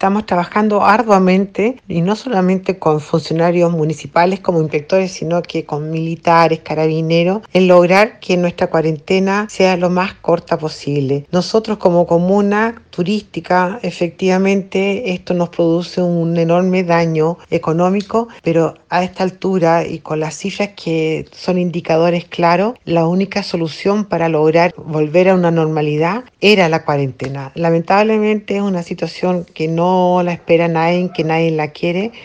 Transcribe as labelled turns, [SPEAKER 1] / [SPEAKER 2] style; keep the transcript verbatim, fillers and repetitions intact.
[SPEAKER 1] Estamos trabajando arduamente y no solamente con funcionarios municipales como inspectores, sino que con militares, carabineros, en lograr que nuestra cuarentena sea lo más corta posible. Nosotros como comuna turística, efectivamente, esto nos produce un enorme daño económico, pero a esta altura y con las cifras que son indicadores claros, la única solución para lograr volver a una normalidad era la cuarentena. Lamentablemente es una situación que no la espera nadie, que nadie la quiere,